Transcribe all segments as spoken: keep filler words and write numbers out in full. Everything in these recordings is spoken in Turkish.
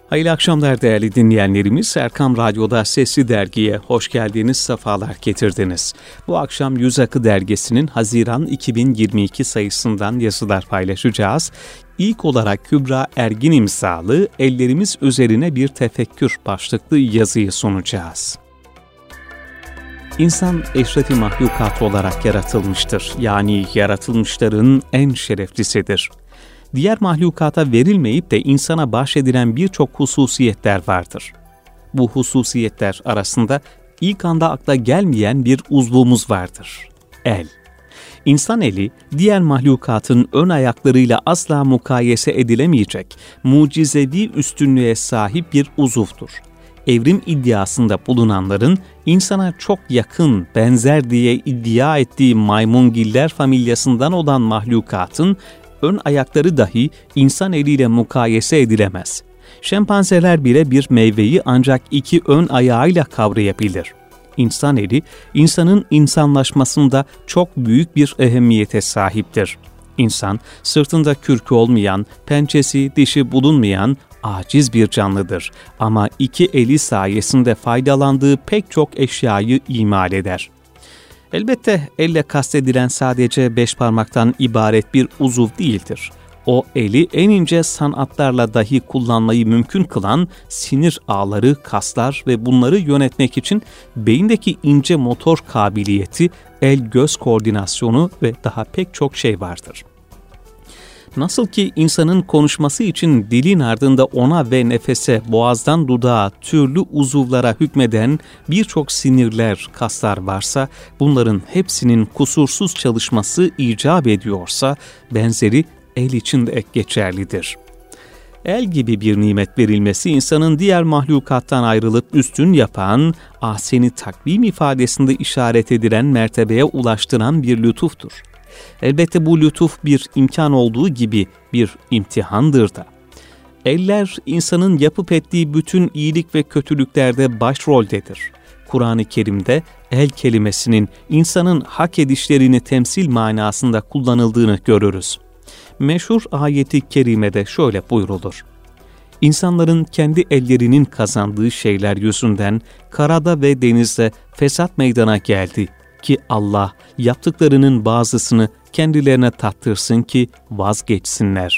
Hayırlı akşamlar değerli dinleyenlerimiz. Erkam Radyo'da Sesli Dergi'ye hoş geldiniz, sefalar getirdiniz. Bu akşam Yüz Akı Dergisi'nin Haziran iki bin yirmi iki sayısından yazılar paylaşacağız. İlk olarak Kübra Ergin imzalı Ellerimiz Üzerine Bir Tefekkür başlıklı yazıyı sunacağız. İnsan eşrefi mahlukat olarak yaratılmıştır. Yani yaratılmışların en şereflisidir. Diğer mahlukata verilmeyip de insana bahşedilen birçok hususiyetler vardır. Bu hususiyetler arasında ilk anda akla gelmeyen bir uzvumuz vardır. El. İnsan eli, diğer mahlukatın ön ayaklarıyla asla mukayese edilemeyecek, mucizevi üstünlüğe sahip bir uzuvdur. Evrim iddiasında bulunanların insana çok yakın, benzer diye iddia ettiği maymungiller familyasından olan mahlukatın ön ayakları dahi insan eliyle mukayese edilemez. Şempanzeler bile bir meyveyi ancak iki ön ayağıyla kavrayabilir. İnsan eli, insanın insanlaşmasında çok büyük bir ehemmiyete sahiptir. İnsan, sırtında kürkü olmayan, pençesi, dişi bulunmayan, aciz bir canlıdır. Ama iki eli sayesinde faydalandığı pek çok eşyayı imal eder. Elbette elle kastedilen sadece beş parmaktan ibaret bir uzuv değildir. O eli en ince sanatlarla dahi kullanmayı mümkün kılan sinir ağları, kaslar ve bunları yönetmek için beyindeki ince motor kabiliyeti, el-göz koordinasyonu ve daha pek çok şey vardır. Nasıl ki insanın konuşması için dilin ardında ona ve nefese, boğazdan dudağa, türlü uzuvlara hükmeden birçok sinirler, kaslar varsa, bunların hepsinin kusursuz çalışması icap ediyorsa, benzeri el için de geçerlidir. El gibi bir nimet verilmesi, insanın diğer mahlukattan ayrılıp üstün yapan, ahseni takvim ifadesinde işaret edilen mertebeye ulaştıran bir lütuftur. Elbette bu lütuf bir imkan olduğu gibi bir imtihandır da. Eller, insanın yapıp ettiği bütün iyilik ve kötülüklerde başroldedir. Kur'an-ı Kerim'de el kelimesinin insanın hak edişlerini temsil manasında kullanıldığını görürüz. Meşhur ayeti kerimede şöyle buyrulur: İnsanların kendi ellerinin kazandığı şeyler yüzünden karada ve denizde fesat meydana geldi ki Allah yaptıklarının bazısını kendilerine tattırsın ki vazgeçsinler.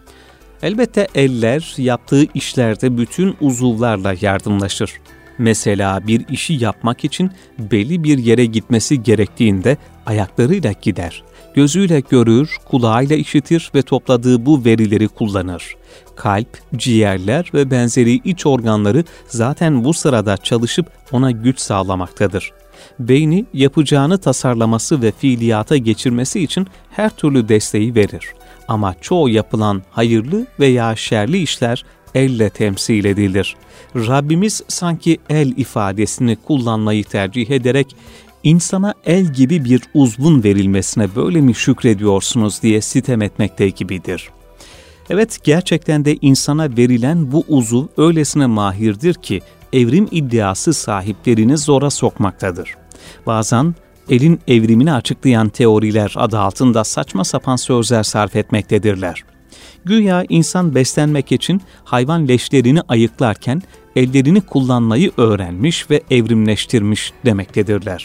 Elbette eller yaptığı işlerde bütün uzuvlarla yardımlaşır. Mesela bir işi yapmak için belli bir yere gitmesi gerektiğinde ayaklarıyla gider. Gözüyle görür, kulağıyla işitir ve topladığı bu verileri kullanır. Kalp, ciğerler ve benzeri iç organları zaten bu sırada çalışıp ona güç sağlamaktadır. Beyni yapacağını tasarlaması ve fiiliyata geçirmesi için her türlü desteği verir. Ama çoğu yapılan hayırlı veya şerli işler elle temsil edilir. Rabbimiz sanki el ifadesini kullanmayı tercih ederek insana el gibi bir uzvun verilmesine böyle mi şükrediyorsunuz diye sitem etmekte gibidir. Evet, gerçekten de insana verilen bu uzuv öylesine mahirdir ki evrim iddiası sahiplerini zora sokmaktadır. Bazen elin evrimini açıklayan teoriler adı altında saçma sapan sözler sarf etmektedirler. Güya insan beslenmek için hayvan leşlerini ayıklarken ellerini kullanmayı öğrenmiş ve evrimleştirmiş demektedirler.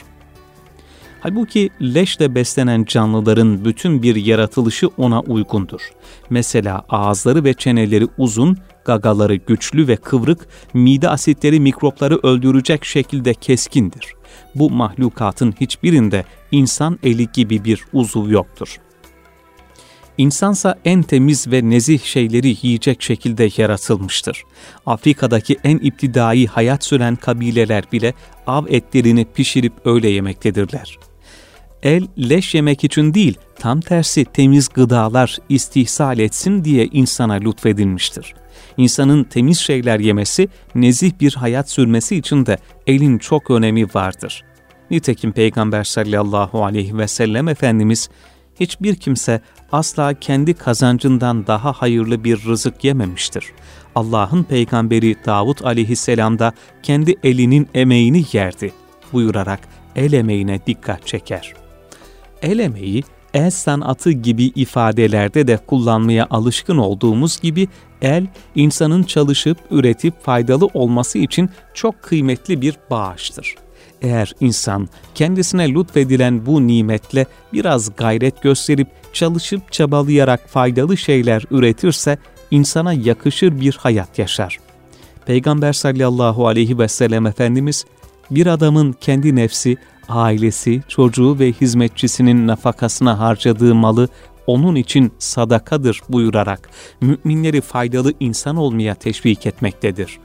Halbuki leşle beslenen canlıların bütün bir yaratılışı ona uygundur. Mesela ağızları ve çeneleri uzun, gagaları güçlü ve kıvrık, mide asitleri mikropları öldürecek şekilde keskindir. Bu mahlukatın hiçbirinde insan eli gibi bir uzuv yoktur. İnsansa en temiz ve nezih şeyleri yiyecek şekilde yaratılmıştır. Afrika'daki en iptidai hayat süren kabileler bile av etlerini pişirip öyle yemektedirler. El, leş yemek için değil, tam tersi temiz gıdalar istihsal etsin diye insana lütfedilmiştir. İnsanın temiz şeyler yemesi, nezih bir hayat sürmesi için de elin çok önemi vardır. Nitekim Peygamber sallallahu aleyhi ve sellem Efendimiz, hiçbir kimse asla kendi kazancından daha hayırlı bir rızık yememiştir. Allah'ın peygamberi Davud aleyhisselam da kendi elinin emeğini yerdi buyurarak el emeğine dikkat çeker. El emeği, el sanatı gibi ifadelerde de kullanmaya alışkın olduğumuz gibi el, insanın çalışıp, üretip faydalı olması için çok kıymetli bir bağıştır. Eğer insan kendisine lütfedilen bu nimetle biraz gayret gösterip, çalışıp çabalayarak faydalı şeyler üretirse, insana yakışır bir hayat yaşar. Peygamber sallallahu aleyhi ve sellem Efendimiz, bir adamın kendi nefsi, ailesi, çocuğu ve hizmetçisinin nafakasına harcadığı malı onun için sadakadır buyurarak müminleri faydalı insan olmaya teşvik etmektedir.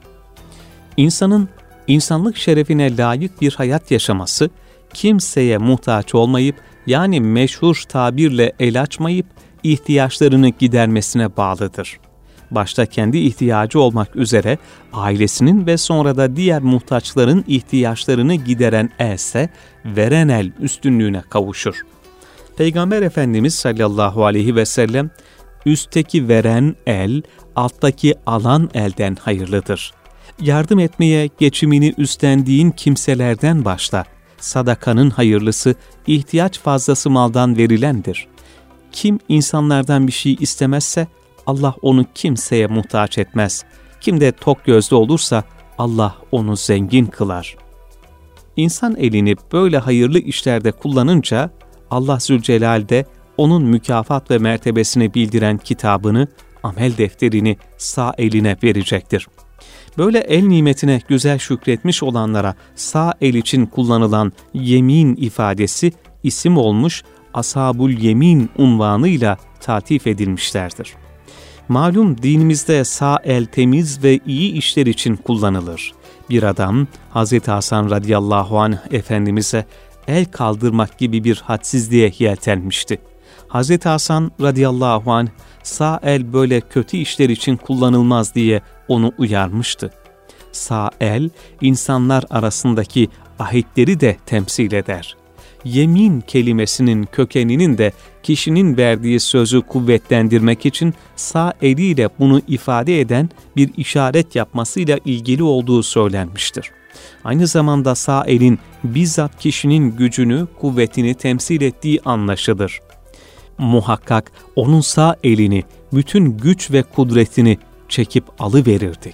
İnsanın insanlık şerefine layık bir hayat yaşaması, kimseye muhtaç olmayıp, yani meşhur tabirle el açmayıp, ihtiyaçlarını gidermesine bağlıdır. Başta kendi ihtiyacı olmak üzere ailesinin ve sonra da diğer muhtaçların ihtiyaçlarını gideren else, veren el üstünlüğüne kavuşur. Peygamber Efendimiz sallallahu aleyhi ve sellem, üstteki veren el, alttaki alan elden hayırlıdır. Yardım etmeye geçimini üstlendiğin kimselerden başla. Sadakanın hayırlısı, ihtiyaç fazlası maldan verilendir. Kim insanlardan bir şey istemezse, Allah onu kimseye muhtaç etmez. Kim de tok gözlü olursa, Allah onu zengin kılar. İnsan elini böyle hayırlı işlerde kullanınca, Allah Zülcelal de onun mükafat ve mertebesini bildiren kitabını, amel defterini sağ eline verecektir. Böyle el nimetine güzel şükretmiş olanlara sağ el için kullanılan yemin ifadesi isim olmuş, Ashab-ül Yemin unvanıyla tatif edilmişlerdir. Malum dinimizde sağ el temiz ve iyi işler için kullanılır. Bir adam Hazreti Hasan radıyallahu anh Efendimiz'e el kaldırmak gibi bir hadsizliğe yeltenmişti. Hazreti Hasan radıyallahu anh sağ el böyle kötü işler için kullanılmaz diye onu uyarmıştı. Sağ el insanlar arasındaki ahitleri de temsil eder. Yemin kelimesinin kökeninin de kişinin verdiği sözü kuvvetlendirmek için sağ eliyle bunu ifade eden bir işaret yapmasıyla ilgili olduğu söylenmiştir. Aynı zamanda sağ elin bizzat kişinin gücünü, kuvvetini temsil ettiği anlaşılır. Muhakkak onun sağ elini, bütün güç ve kudretini çekip alıverirdik.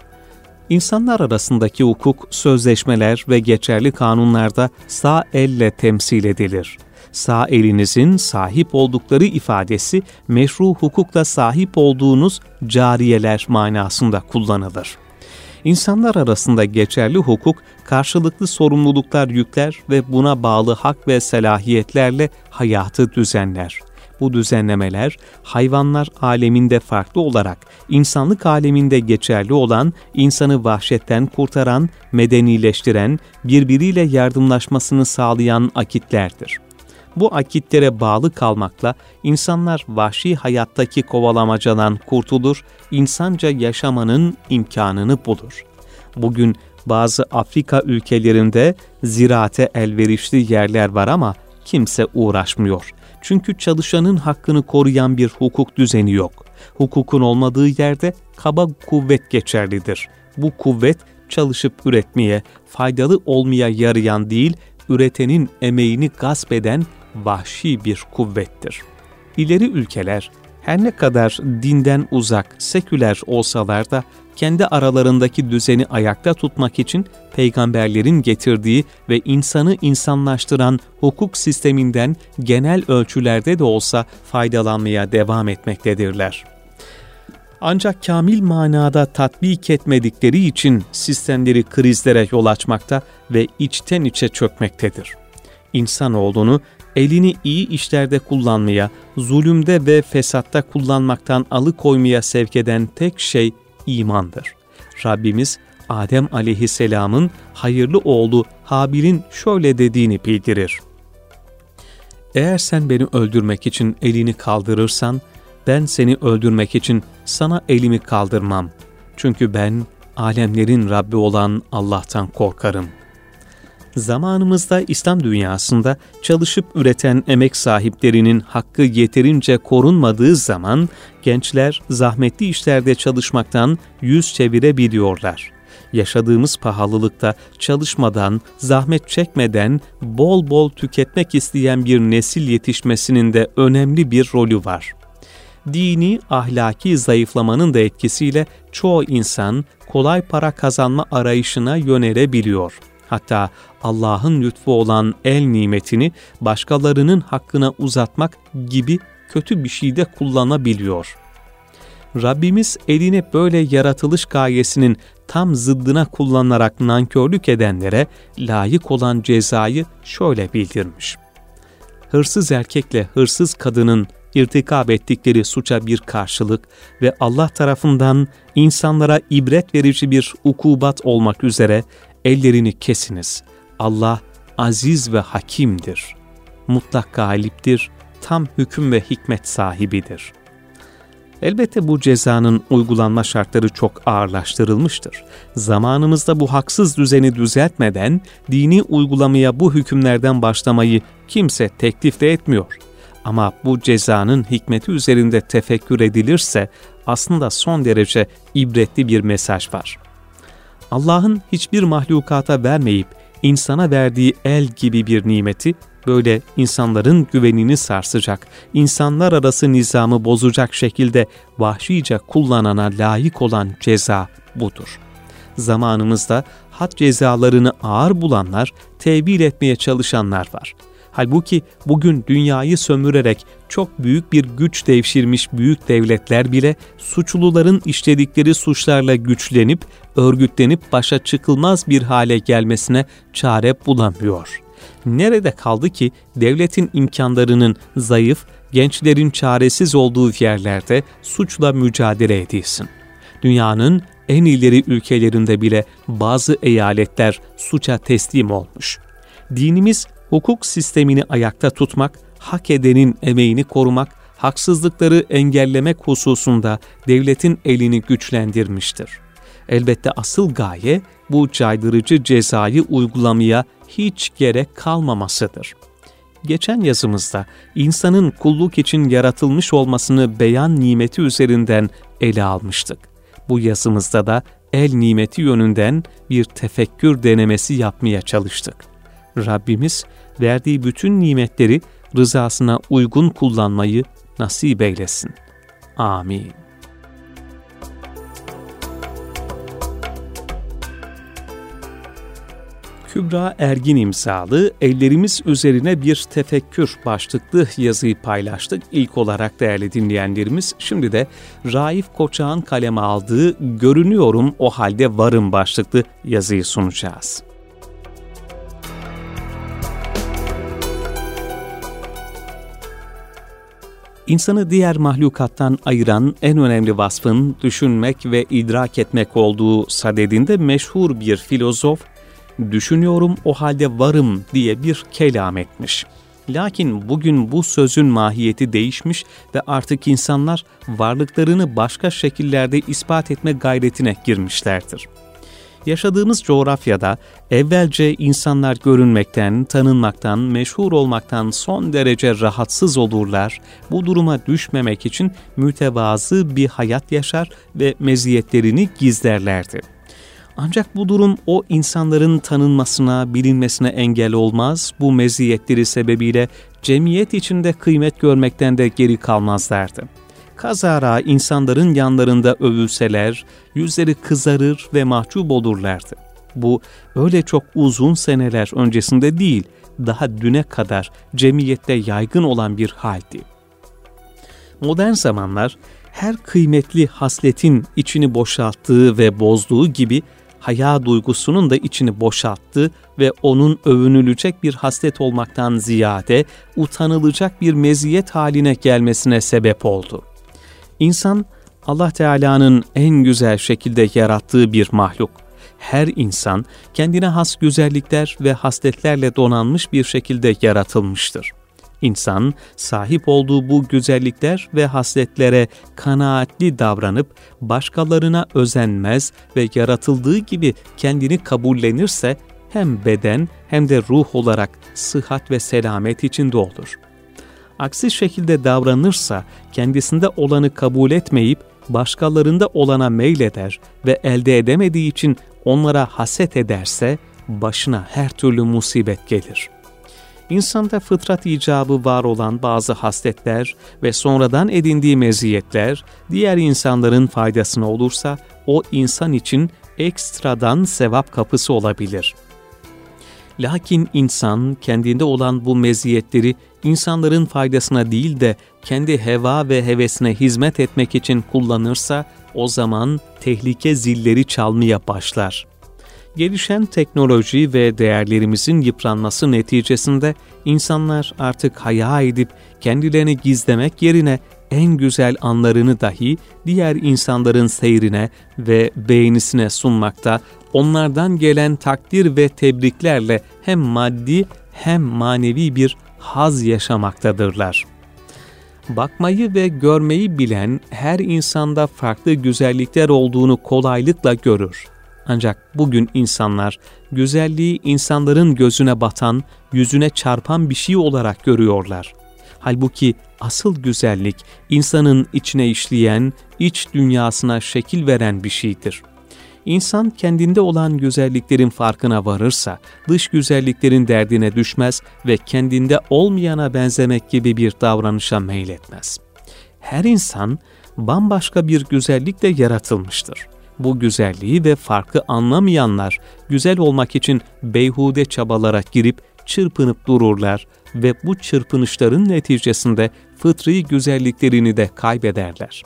İnsanlar arasındaki hukuk, sözleşmeler ve geçerli kanunlarda sağ elle temsil edilir. Sağ elinizin sahip oldukları ifadesi meşru hukukla sahip olduğunuz cariyeler manasında kullanılır. İnsanlar arasında geçerli hukuk, karşılıklı sorumluluklar yükler ve buna bağlı hak ve selahiyetlerle hayatı düzenler. Bu düzenlemeler, hayvanlar aleminde farklı olarak, insanlık aleminde geçerli olan, insanı vahşetten kurtaran, medenileştiren, birbiriyle yardımlaşmasını sağlayan akitlerdir. Bu akitlere bağlı kalmakla, insanlar vahşi hayattaki kovalamacadan kurtulur, insanca yaşamanın imkanını bulur. Bugün bazı Afrika ülkelerinde ziraate elverişli yerler var ama kimse uğraşmıyor. Çünkü çalışanın hakkını koruyan bir hukuk düzeni yok. Hukukun olmadığı yerde kaba kuvvet geçerlidir. Bu kuvvet çalışıp üretmeye, faydalı olmaya yarayan değil, üretenin emeğini gasp eden vahşi bir kuvvettir. İleri ülkeler her ne kadar dinden uzak, seküler olsalar da kendi aralarındaki düzeni ayakta tutmak için peygamberlerin getirdiği ve insanı insanlaştıran hukuk sisteminden genel ölçülerde de olsa faydalanmaya devam etmektedirler. Ancak kamil manada tatbik etmedikleri için sistemleri krizlere yol açmakta ve içten içe çökmektedir. İnsanoğlunu elini iyi işlerde kullanmaya, zulümde ve fesatta kullanmaktan alıkoymaya sevk eden tek şey imandır. Rabbimiz Adem aleyhisselamın hayırlı oğlu Habil'in şöyle dediğini bildirir. Eğer sen beni öldürmek için elini kaldırırsan, ben seni öldürmek için sana elimi kaldırmam. Çünkü ben alemlerin Rabbi olan Allah'tan korkarım. Zamanımızda İslam dünyasında çalışıp üreten emek sahiplerinin hakkı yeterince korunmadığı zaman gençler zahmetli işlerde çalışmaktan yüz çevirebiliyorlar. Yaşadığımız pahalılıkta çalışmadan, zahmet çekmeden bol bol tüketmek isteyen bir nesil yetişmesinin de önemli bir rolü var. Dini, ahlaki zayıflamanın da etkisiyle çoğu insan kolay para kazanma arayışına yönelebiliyor. Hatta Allah'ın lütfu olan el nimetini başkalarının hakkına uzatmak gibi kötü bir şey de kullanabiliyor. Rabbimiz elini böyle yaratılış gayesinin tam zıddına kullanarak nankörlük edenlere layık olan cezayı şöyle bildirmiş. Hırsız erkekle hırsız kadının irtikab ettikleri suça bir karşılık ve Allah tarafından insanlara ibret verici bir ukubat olmak üzere ellerini kesiniz. Allah aziz ve hakimdir. Mutlak galiptir, tam hüküm ve hikmet sahibidir. Elbette bu cezanın uygulanma şartları çok ağırlaştırılmıştır. Zamanımızda bu haksız düzeni düzeltmeden dini uygulamaya bu hükümlerden başlamayı kimse teklif de etmiyor. Ama bu cezanın hikmeti üzerinde tefekkür edilirse aslında son derece ibretli bir mesaj var. Allah'ın hiçbir mahlukata vermeyip insana verdiği el gibi bir nimeti böyle insanların güvenini sarsacak, insanlar arası nizamı bozacak şekilde vahşice kullanana layık olan ceza budur. Zamanımızda had cezalarını ağır bulanlar, tevil etmeye çalışanlar var. Halbuki bugün dünyayı sömürerek çok büyük bir güç devşirmiş büyük devletler bile suçluların işledikleri suçlarla güçlenip, örgütlenip başa çıkılmaz bir hale gelmesine çare bulamıyor. Nerede kaldı ki devletin imkanlarının zayıf, gençlerin çaresiz olduğu yerlerde suçla mücadele edilsin? Dünyanın en ileri ülkelerinde bile bazı eyaletler suça teslim olmuş. Dinimiz hukuk sistemini ayakta tutmak, hak edenin emeğini korumak, haksızlıkları engellemek hususunda devletin elini güçlendirmiştir. Elbette asıl gaye bu caydırıcı cezayı uygulamaya hiç gerek kalmamasıdır. Geçen yazımızda insanın kulluk için yaratılmış olmasını beyan nimeti üzerinden ele almıştık. Bu yazımızda da el nimeti yönünden bir tefekkür denemesi yapmaya çalıştık. Rabbimiz verdiği bütün nimetleri rızasına uygun kullanmayı nasip eylesin. Amin. Kübra Ergin imzalı Ellerimiz Üzerine Bir Tefekkür başlıklı yazıyı paylaştık. İlk olarak değerli dinleyenlerimiz, şimdi de Raif Koçak'ın kaleme aldığı Görünüyorum O Halde Varım başlıklı yazıyı sunacağız. İnsanı diğer mahlukattan ayıran en önemli vasfın düşünmek ve idrak etmek olduğu sadedinde meşhur bir filozof, düşünüyorum o halde varım diye bir kelam etmiş. Lakin bugün bu sözün mahiyeti değişmiş ve artık insanlar varlıklarını başka şekillerde ispat etme gayretine girmişlerdir. Yaşadığımız coğrafyada evvelce insanlar görünmekten, tanınmaktan, meşhur olmaktan son derece rahatsız olurlar. Bu duruma düşmemek için mütevazı bir hayat yaşar ve meziyetlerini gizlerlerdi. Ancak bu durum o insanların tanınmasına, bilinmesine engel olmaz. Bu meziyetleri sebebiyle cemiyet içinde kıymet görmekten de geri kalmazlardı. Kazara insanların yanlarında övülseler, yüzleri kızarır ve mahcup olurlardı. Bu öyle çok uzun seneler öncesinde değil, daha düne kadar cemiyette yaygın olan bir haldi. Modern zamanlar her kıymetli hasletin içini boşalttığı ve bozduğu gibi haya duygusunun da içini boşalttı ve onun övünülecek bir haslet olmaktan ziyade utanılacak bir meziyet haline gelmesine sebep oldu. İnsan, Allah Teala'nın en güzel şekilde yarattığı bir mahluk. Her insan kendine has güzellikler ve hasletlerle donanmış bir şekilde yaratılmıştır. İnsan, sahip olduğu bu güzellikler ve hasletlere kanaatli davranıp başkalarına özenmez ve yaratıldığı gibi kendini kabullenirse hem beden hem de ruh olarak sıhhat ve selamet içinde olur. Aksi şekilde davranırsa kendisinde olanı kabul etmeyip başkalarında olana meyleder ve elde edemediği için onlara haset ederse başına her türlü musibet gelir. İnsanda fıtrat icabı var olan bazı hasletler ve sonradan edindiği meziyetler diğer insanların faydasına olursa o insan için ekstradan sevap kapısı olabilir. Lakin insan kendinde olan bu meziyetleri insanların faydasına değil de kendi heva ve hevesine hizmet etmek için kullanırsa o zaman tehlike zilleri çalmaya başlar. Gelişen teknoloji ve değerlerimizin yıpranması neticesinde insanlar artık haya edip kendilerini gizlemek yerine en güzel anlarını dahi diğer insanların seyrine ve beğenisine sunmakta, onlardan gelen takdir ve tebriklerle hem maddi hem manevi bir haz yaşamaktadırlar. Bakmayı ve görmeyi bilen her insanda farklı güzellikler olduğunu kolaylıkla görür. Ancak bugün insanlar güzelliği insanların gözüne batan, yüzüne çarpan bir şey olarak görüyorlar. Halbuki asıl güzellik insanın içine işleyen, iç dünyasına şekil veren bir şeydir. İnsan kendinde olan güzelliklerin farkına varırsa, dış güzelliklerin derdine düşmez ve kendinde olmayana benzemek gibi bir davranışa meyletmez. Her insan bambaşka bir güzellikle yaratılmıştır. Bu güzelliği ve farkı anlamayanlar, güzel olmak için beyhude çabalara girip çırpınıp dururlar ve bu çırpınışların neticesinde fıtri güzelliklerini de kaybederler.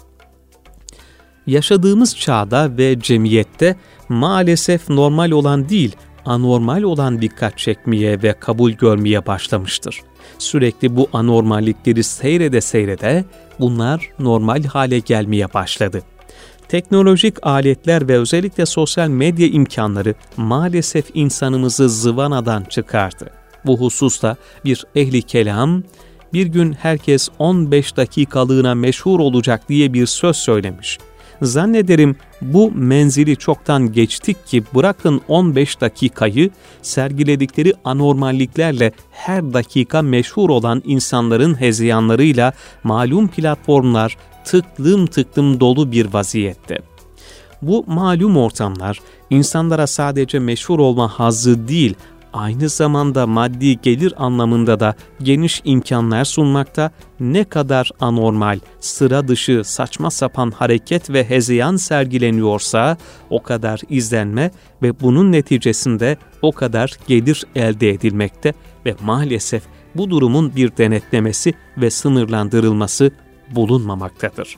Yaşadığımız çağda ve cemiyette maalesef normal olan değil, anormal olan dikkat çekmeye ve kabul görmeye başlamıştır. Sürekli bu anormallikleri seyrede seyrede bunlar normal hale gelmeye başladı. Teknolojik aletler ve özellikle sosyal medya imkanları maalesef insanımızı zıvanadan çıkardı. Bu hususta bir ehli kelam, bir gün herkes on beş dakikalığına meşhur olacak diye bir söz söylemiş. Zannederim bu menzili çoktan geçtik ki bırakın on beş dakikayı, sergiledikleri anormalliklerle her dakika meşhur olan insanların hezeyanlarıyla malum platformlar tıklım tıklım dolu bir vaziyette. Bu malum ortamlar insanlara sadece meşhur olma hazzı değil, aynı zamanda maddi gelir anlamında da geniş imkanlar sunmakta, ne kadar anormal, sıra dışı, saçma sapan hareket ve hezeyan sergileniyorsa o kadar izlenme ve bunun neticesinde o kadar gelir elde edilmekte ve maalesef bu durumun bir denetlemesi ve sınırlandırılması bulunmamaktadır.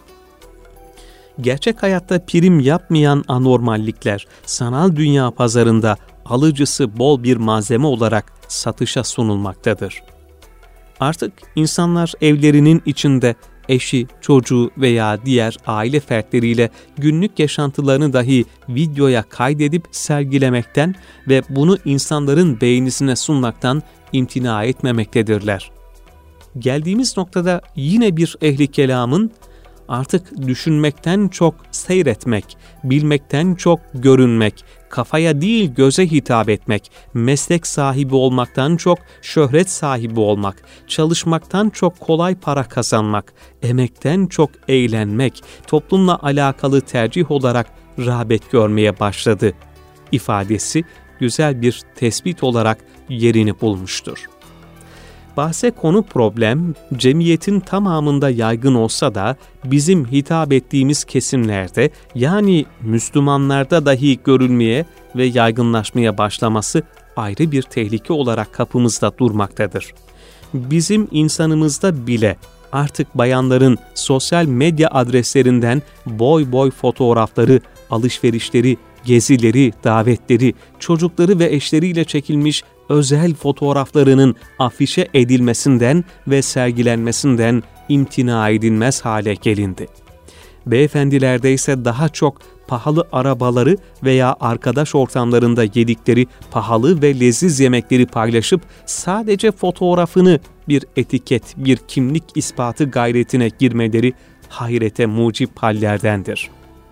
Gerçek hayatta prim yapmayan anormallikler sanal dünya pazarında alıcısı bol bir malzeme olarak satışa sunulmaktadır. Artık insanlar evlerinin içinde eşi, çocuğu veya diğer aile fertleriyle günlük yaşantılarını dahi videoya kaydedip sergilemekten ve bunu insanların beğenisine sunmaktan imtina etmemektedirler. Geldiğimiz noktada yine bir ehli kelamın artık düşünmekten çok seyretmek, bilmekten çok görünmek, kafaya değil göze hitap etmek, meslek sahibi olmaktan çok şöhret sahibi olmak, çalışmaktan çok kolay para kazanmak, emekten çok eğlenmek, toplumla alakalı tercih olarak rağbet görmeye başladı ifadesi güzel bir tespit olarak yerini bulmuştur. Bahse konu problem, cemiyetin tamamında yaygın olsa da bizim hitap ettiğimiz kesimlerde, yani Müslümanlarda dahi görülmeye ve yaygınlaşmaya başlaması ayrı bir tehlike olarak kapımızda durmaktadır. Bizim insanımızda bile artık bayanların sosyal medya adreslerinden boy boy fotoğrafları, alışverişleri, gezileri, davetleri, çocukları ve eşleriyle çekilmiş özel fotoğraflarının afişe edilmesinden ve sergilenmesinden imtina edilmez hale gelindi. Beyefendilerde ise daha çok pahalı arabaları veya arkadaş ortamlarında yedikleri pahalı ve leziz yemekleri paylaşıp sadece fotoğrafını bir etiket, bir kimlik ispatı gayretine girmeleri hayrete mucip hallerdendir.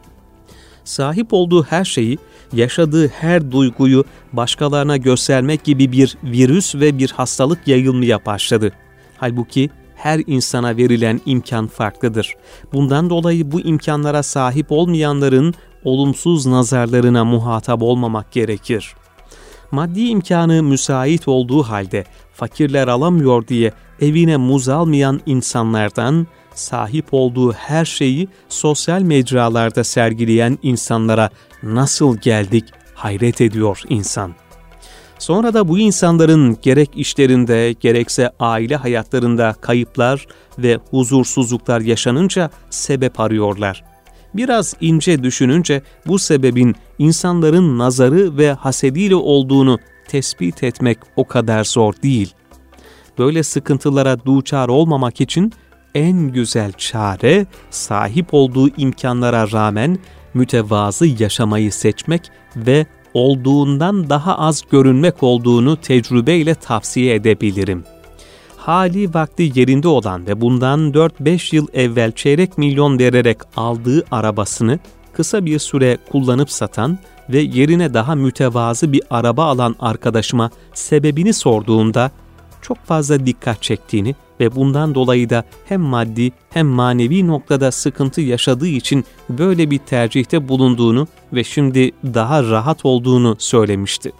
Sahip olduğu her şeyi, yaşadığı her duyguyu başkalarına göstermek gibi bir virüs ve bir hastalık yayılmaya başladı. Halbuki her insana verilen imkan farklıdır. Bundan dolayı bu imkanlara sahip olmayanların olumsuz nazarlarına muhatap olmamak gerekir. Maddi imkanı müsait olduğu halde fakirler alamıyor diye evine muz almayan insanlardan, sahip olduğu her şeyi sosyal mecralarda sergileyen insanlara nasıl geldik hayret ediyor insan. Sonra da bu insanların gerek işlerinde gerekse aile hayatlarında kayıplar ve huzursuzluklar yaşanınca sebep arıyorlar. Biraz ince düşününce bu sebebin insanların nazarı ve hasediyle olduğunu tespit etmek o kadar zor değil. Böyle sıkıntılara duçar olmamak için en güzel çare sahip olduğu imkanlara rağmen mütevazı yaşamayı seçmek ve olduğundan daha az görünmek olduğunu tecrübeyle tavsiye edebilirim. Hali vakti yerinde olan ve bundan dört beş yıl evvel çeyrek milyon vererek aldığı arabasını kısa bir süre kullanıp satan ve yerine daha mütevazı bir araba alan arkadaşıma sebebini sorduğumda çok fazla dikkat çektiğini ve bundan dolayı da hem maddi hem manevi noktada sıkıntı yaşadığı için böyle bir tercihte bulunduğunu ve şimdi daha rahat olduğunu söylemişti.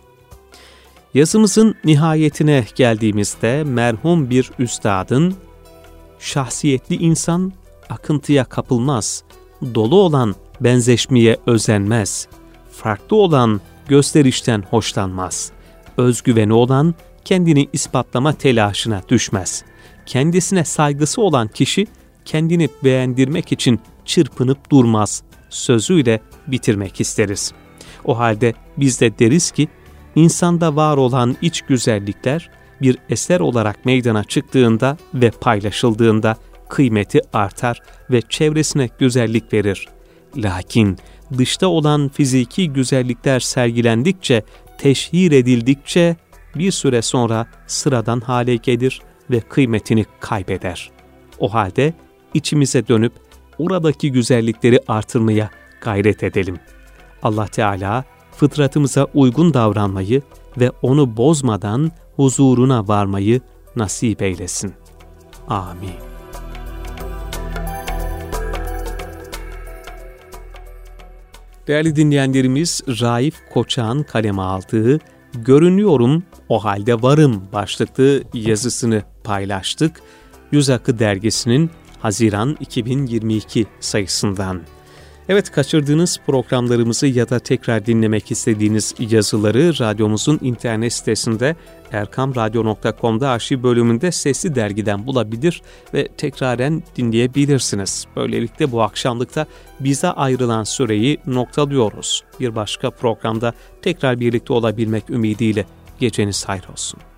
Yazımızın nihayetine geldiğimizde merhum bir üstadın, "Şahsiyetli insan akıntıya kapılmaz, dolu olan benzeşmeye özenmez, farklı olan gösterişten hoşlanmaz, özgüveni olan kendini ispatlama telaşına düşmez. Kendisine saygısı olan kişi kendini beğendirmek için çırpınıp durmaz" sözüyle bitirmek isteriz. O halde biz de deriz ki, insanda var olan iç güzellikler bir eser olarak meydana çıktığında ve paylaşıldığında kıymeti artar ve çevresine güzellik verir. Lakin dışta olan fiziki güzellikler sergilendikçe, teşhir edildikçe bir süre sonra sıradan hale gelir ve kıymetini kaybeder. O halde içimize dönüp oradaki güzellikleri artırmaya gayret edelim. Allah Teala fıtratımıza uygun davranmayı ve onu bozmadan huzuruna varmayı nasip eylesin. Amin. Değerli dinleyenlerimiz, Raif Koçak'ın kaleme aldığı "Görünüyorum, o halde varım" başlıklı yazısını paylaştık. Yüz Akı Dergisi'nin Haziran iki bin yirmi iki sayısından. Evet, kaçırdığınız programlarımızı ya da tekrar dinlemek istediğiniz yazıları radyomuzun internet sitesinde erkam radyo nokta com'da arşiv bölümünde Sesli Dergi'den bulabilir ve tekraren dinleyebilirsiniz. Böylelikle bu akşamlıkta bize ayrılan süreyi noktalıyoruz. Bir başka programda tekrar birlikte olabilmek ümidiyle geceniz hayır olsun.